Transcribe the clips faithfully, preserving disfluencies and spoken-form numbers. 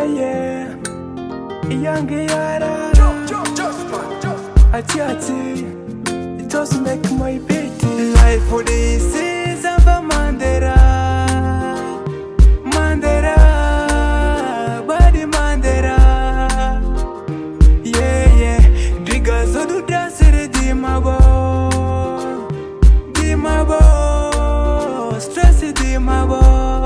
yeah. Young yara. Ati ati. It just make my pity. Life for this is a Mandela. Mandela. Body Mandela. Yeah, yeah. Diga so do dance it di mabo. Di mabo. Stress it di mabo.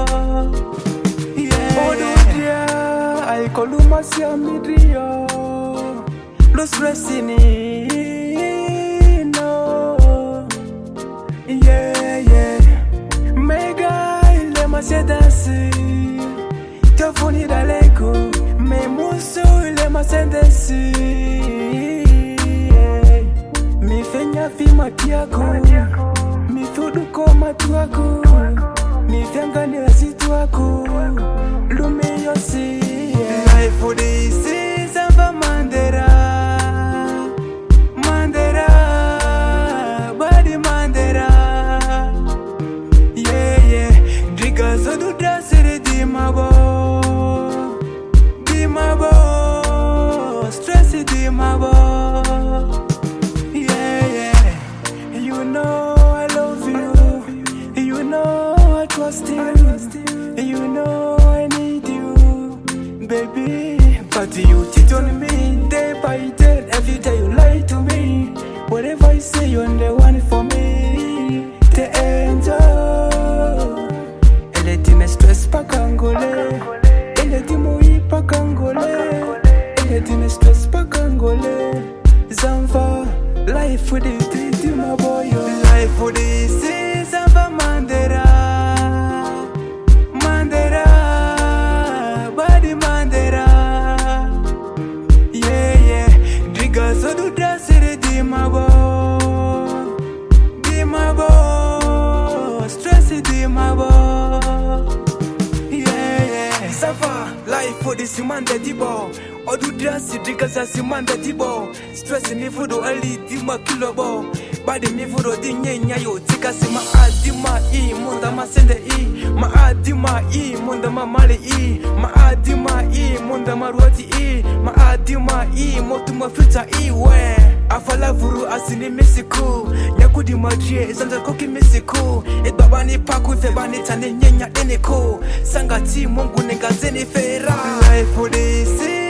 Yeah. Oh, dear. I call you my midrio. No stress in it, no. Yeah, yeah. Mega, il m'a c'est danser. Te fourni d'aleko. Mais mon soul, il m'a c'est danser. Mi fenya fi makiako. Mi fudu koma tuako. Mi fenga ni rasi tuako. Lume yosi. Life for this is a Mandela. So do dance it di mabo, di mabo, stress it di mabo. Yeah, yeah. You know I love you. You know I trust you. You know I need you, baby. But you cheat on me day by day. Every day you lie to me. Whatever I say, you're the one for me. The angel. Stress pa kangole, ele di moi pa kangole, ele di ne stress pa kangole. Zanva, life with it, di my boy. Life with it, c'est Zanva Mandela, Mandela, body Mandela. Yeah, yeah, diga so do dance it di my boy, di my boy, stress it di my boy. Life for this man that dibo. Or do dress it because as you man that dibo. Stressing me for the early dima kilobo. Body me for the dinya yo. Take us in my adima e. Munda ma sende e. Ma adima e. Munda ma mali e. Ma adima e. Munda ma ruati e. Ma adima e. Motu ma futa e. We. Afala vuru asini misiku. Nyakudi madrie. Isanda koki misiku. Et babani paku febani tane nyenya eneko. Sangati mungu nenga zeni fera. Life for this